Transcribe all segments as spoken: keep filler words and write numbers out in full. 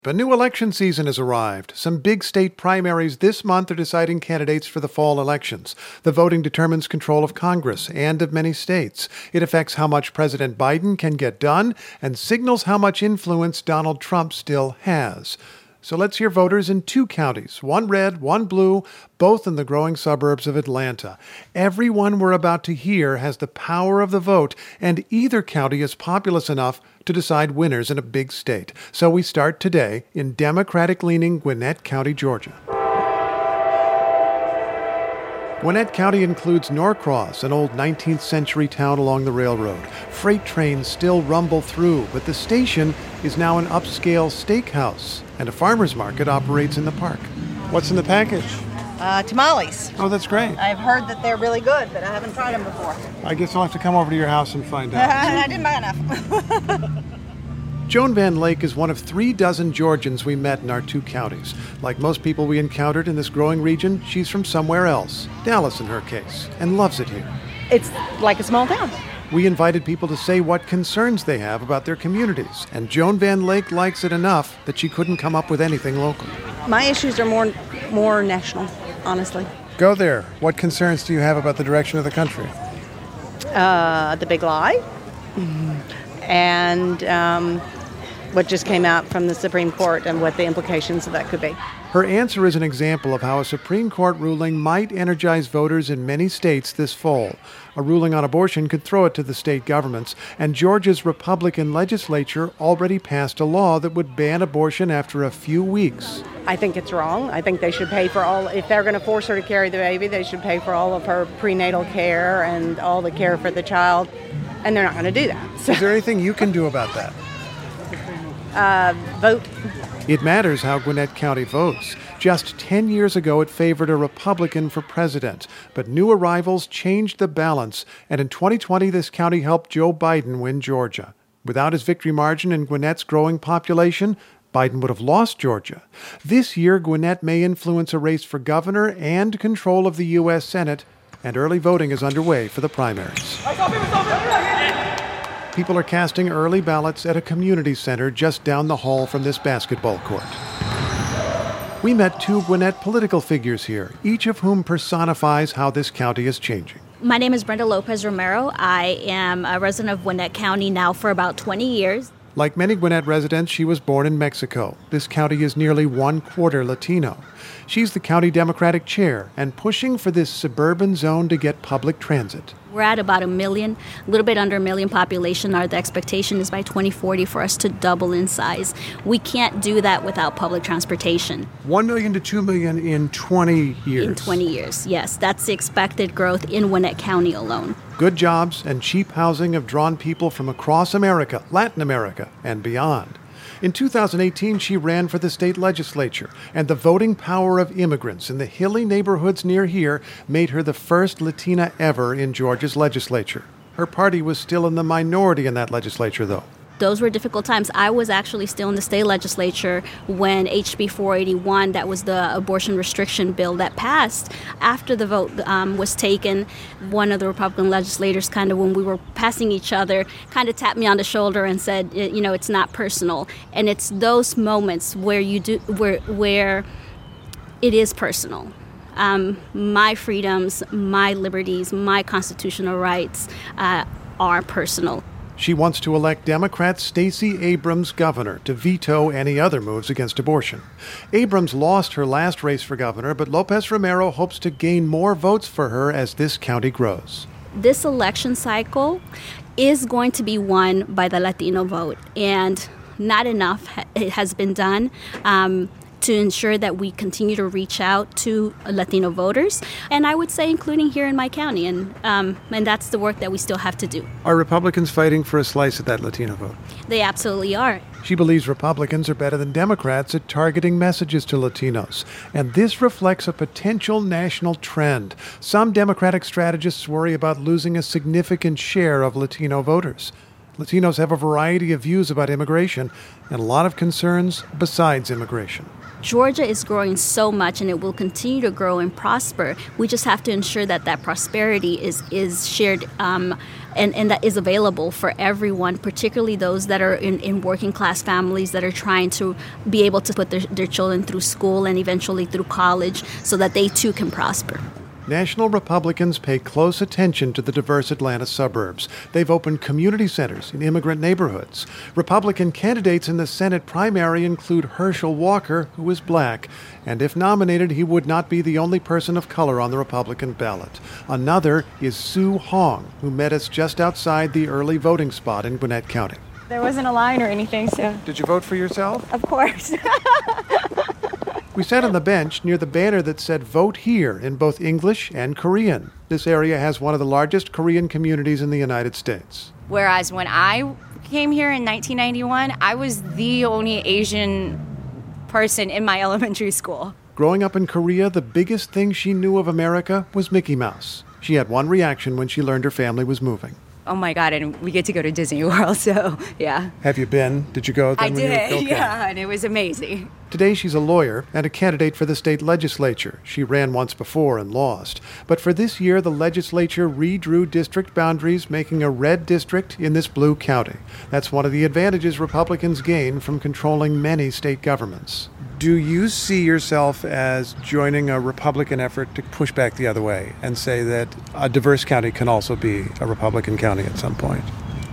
A new election season has arrived. Some big state primaries this month are deciding candidates for the fall elections. The voting determines control of Congress and of many states. It affects how much President Biden can get done and signals how much influence Donald Trump still has. So let's hear voters in two counties, one red, one blue, both in the growing suburbs of Atlanta. Everyone we're about to hear has the power of the vote, and either county is populous enough to decide winners in a big state. So we start today in Democratic-leaning Gwinnett County, Georgia. Gwinnett County includes Norcross, an old nineteenth century town along the railroad. Freight trains still rumble through, but the station is now an upscale steakhouse, and a farmer's market operates in the park. What's in the package? Uh, tamales. Oh, that's great. I've heard that they're really good, but I haven't tried them before. I guess I'll have to come over to your house and find out. I didn't buy enough. Joan Van Lake is one of three dozen Georgians we met in our two counties. Like most people we encountered in this growing region, she's from somewhere else, Dallas in her case, and loves it here. It's like a small town. We invited people to say what concerns they have about their communities, and Joan Van Lake likes it enough that she couldn't come up with anything local. My issues are more, more national, honestly. Go there. What concerns do you have about the direction of the country? Uh, the big lie, and um, what just came out from the Supreme Court and what the implications of that could be. Her answer is an example of how a Supreme Court ruling might energize voters in many states this fall. A ruling on abortion could throw it to the state governments, and Georgia's Republican legislature already passed a law that would ban abortion after a few weeks. I think it's wrong. I think they should pay for all, if they're going to force her to carry the baby, they should pay for all of her prenatal care and all the care for the child, and they're not going to do that. So. Is there anything you can do about that? Uh, vote. It matters how Gwinnett County votes. Just ten years ago, it favored a Republican for president, but new arrivals changed the balance, and in twenty twenty, this county helped Joe Biden win Georgia. Without his victory margin and Gwinnett's growing population, Biden would have lost Georgia. This year, Gwinnett may influence a race for governor and control of the U S Senate, and early voting is underway for the primaries. People are casting early ballots at a community center just down the hall from this basketball court. We met two Gwinnett political figures here, each of whom personifies how this county is changing. My name is Brenda Lopez Romero. I am a resident of Gwinnett County now for about twenty years. Like many Gwinnett residents, she was born in Mexico. This county is nearly one-quarter Latino. She's the county Democratic chair and pushing for this suburban zone to get public transit. We're at about a million, a little bit under a million population. Our the expectation is by twenty forty for us to double in size. We can't do that without public transportation. One million to two million in twenty years. In twenty years, yes. That's the expected growth in Gwinnett County alone. Good jobs and cheap housing have drawn people from across America, Latin America, and beyond. In two thousand eighteen, she ran for the state legislature, and the voting power of immigrants in the hilly neighborhoods near here made her the first Latina ever in Georgia's legislature. Her party was still in the minority in that legislature, though. Those were difficult times. I was actually still in the state legislature when H B four eighty-one, that was the abortion restriction bill that passed. After the vote um, was taken, one of the Republican legislators kind of, when we were passing each other, kind of tapped me on the shoulder and said, you know, it's not personal. And it's those moments where you do, where, where it is personal. Um, my freedoms, my liberties, my constitutional rights uh, are personal. She wants to elect Democrat Stacey Abrams governor to veto any other moves against abortion. Abrams lost her last race for governor, but Lopez Romero hopes to gain more votes for her as this county grows. This election cycle is going to be won by the Latino vote, and not enough has been done um, to ensure that we continue to reach out to Latino voters, and I would say including here in my county, and um, and that's the work that we still have to do. Are Republicans fighting for a slice of that Latino vote? They absolutely are. She believes Republicans are better than Democrats at targeting messages to Latinos, and this reflects a potential national trend. Some Democratic strategists worry about losing a significant share of Latino voters. Latinos have a variety of views about immigration and a lot of concerns besides immigration. Georgia is growing so much, and it will continue to grow and prosper. We just have to ensure that that prosperity is is shared um, and, and that is available for everyone, particularly those that are in, in working class families that are trying to be able to put their, their children through school and eventually through college so that they too can prosper. National Republicans pay close attention to the diverse Atlanta suburbs. They've opened community centers in immigrant neighborhoods. Republican candidates in the Senate primary include Herschel Walker, who is black, and if nominated, he would not be the only person of color on the Republican ballot. Another is Sue Hong, who met us just outside the early voting spot in Gwinnett County. There wasn't a line or anything, so... Did you vote for yourself? Of course. We sat on the bench near the banner that said "Vote Here" in both English and Korean. This area has one of the largest Korean communities in the United States. Whereas when I came here in nineteen ninety-one, I was the only Asian person in my elementary school. Growing up in Korea, the biggest thing she knew of America was Mickey Mouse. She had one reaction when she learned her family was moving. Oh my God, and we get to go to Disney World, so yeah. Have you been? Did you go? I when did, you were, okay. yeah, and it was amazing. Today she's a lawyer and a candidate for the state legislature. She ran once before and lost. But for this year, the legislature redrew district boundaries, making a red district in this blue county. That's one of the advantages Republicans gain from controlling many state governments. Do you see yourself as joining a Republican effort to push back the other way and say that a diverse county can also be a Republican county at some point?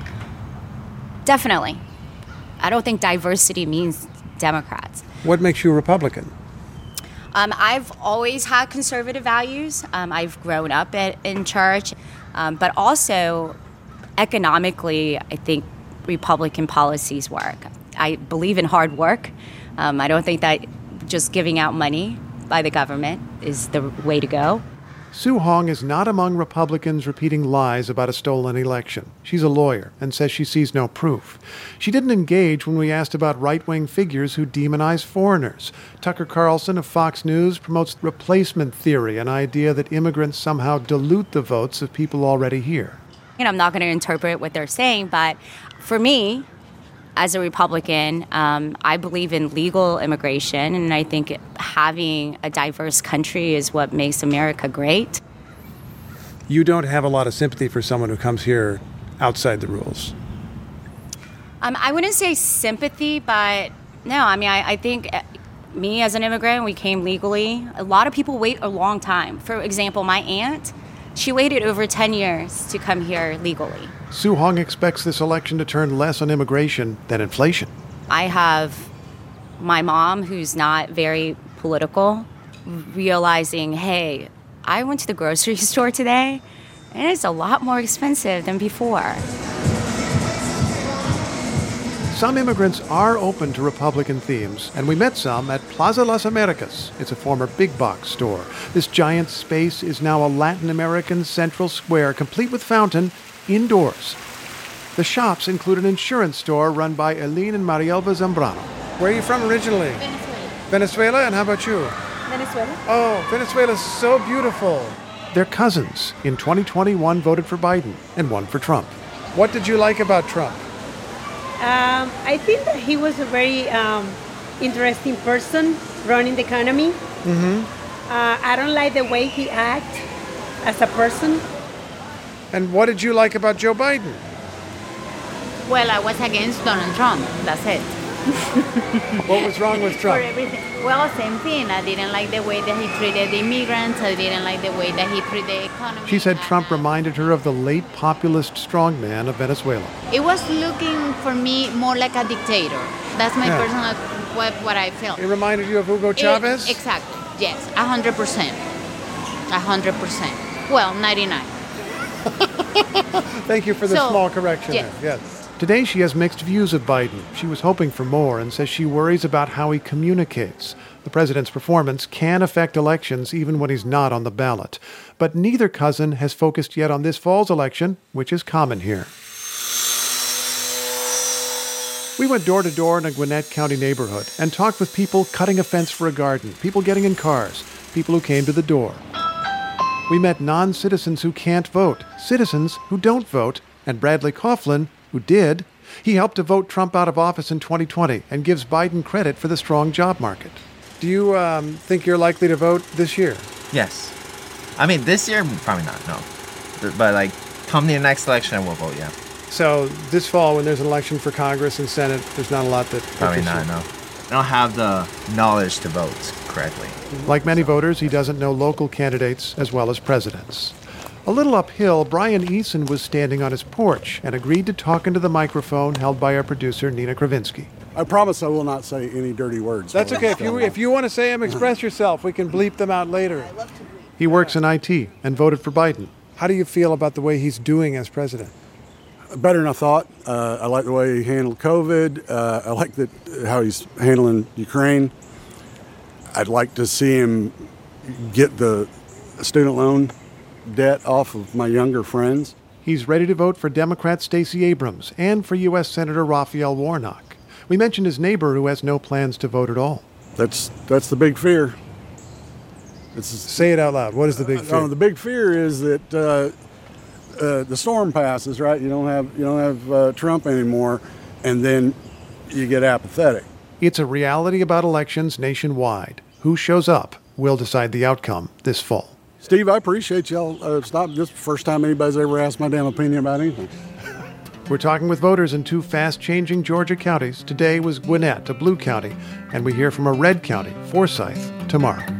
Definitely. I don't think diversity means Democrats. What makes you a Republican? Um, I've always had conservative values. Um, I've grown up at, in church, um, but also economically, I think Republican policies work. I believe in hard work. Um, I don't think that just giving out money by the government is the way to go. Sue Hong is not among Republicans repeating lies about a stolen election. She's a lawyer and says she sees no proof. She didn't engage when we asked about right-wing figures who demonize foreigners. Tucker Carlson of Fox News promotes replacement theory, an idea that immigrants somehow dilute the votes of people already here. And I'm not going to interpret what they're saying, but for me, as a Republican, um, I believe in legal immigration, and I think having a diverse country is what makes America great. You don't have a lot of sympathy for someone who comes here outside the rules. Um, I wouldn't say sympathy, but no, I mean, I, I think me as an immigrant, we came legally. A lot of people wait a long time. For example, my aunt, she waited over ten years to come here legally. Sue Hong expects this election to turn less on immigration than inflation. I have my mom, who's not very political, realizing, hey, I went to the grocery store today, and it's a lot more expensive than before. Some immigrants are open to Republican themes, and we met some at Plaza Las Americas. It's a former big box store. This giant space is now a Latin American central square, complete with fountain, indoors. The shops include an insurance store run by Eileen and Marielba Zambrano. Where are you from originally? Venezuela. Venezuela, and how about you? Venezuela. Oh, Venezuela's so beautiful. They're cousins. In twenty twenty, one voted for Biden and one for Trump. What did you like about Trump? Um, I think that he was a very um, interesting person running the economy. Mm-hmm. Uh, I don't like the way he acts as a person. And what did you like about Joe Biden? Well, I was against Donald Trump. That's it. What was wrong with Trump? For everything. Well, same thing. I didn't like the way that he treated the immigrants. I didn't like the way that he treated the economy. She said Trump reminded her of the late populist strongman of Venezuela. It was looking for me more like a dictator. That's my Yeah. personal, what, what I felt. It reminded you of Hugo Chavez? It, exactly. Yes. A hundred percent. A hundred percent. Well, ninety-nine. Thank you for the So, small correction yes. there. Yes. Today she has mixed views of Biden. She was hoping for more and says she worries about how he communicates. The president's performance can affect elections even when he's not on the ballot. But neither cousin has focused yet on this fall's election, which is common here. We went door to door in a Gwinnett County neighborhood and talked with people cutting a fence for a garden, people getting in cars, people who came to the door. We met non-citizens who can't vote, citizens who don't vote, and Bradley Coughlin, who did. He helped to vote Trump out of office in twenty twenty and gives Biden credit for the strong job market. Do you um, think you're likely to vote this year? Yes. I mean, this year, probably not, no. But, like, come the next election, I will vote, yeah. So this fall, when there's an election for Congress and Senate, there's not a lot that... Probably not, no. I don't have the knowledge to vote correctly. Like many voters, he doesn't know local candidates as well as presidents. A little uphill, Brian Eason was standing on his porch and agreed to talk into the microphone held by our producer, Nina Kravinsky. I promise I will not say any dirty words. That's okay. If you if you want to say them, express yourself. We can bleep them out later. He works in I T and voted for Biden. How do you feel about the way he's doing as president? Better than I thought. Uh, I like the way he handled COVID. Uh, I like that how he's handling Ukraine. I'd like to see him get the student loan debt off of my younger friends. He's ready to vote for Democrat Stacey Abrams and for U S Senator Raphael Warnock. We mentioned his neighbor who has no plans to vote at all. That's that's the big fear. It's, Say it out loud. What is the big fear? Uh, the big fear is that uh, uh, the storm passes, right? You don't have you don't have uh, Trump anymore, and then you get apathetic. It's a reality about elections nationwide. Who shows up will decide the outcome this fall. Steve, I appreciate y'all. Uh, it's not this is the first time anybody's ever asked my damn opinion about anything. We're talking with voters in two fast-changing Georgia counties. Today was Gwinnett, a blue county, and we hear from a red county, Forsyth, tomorrow.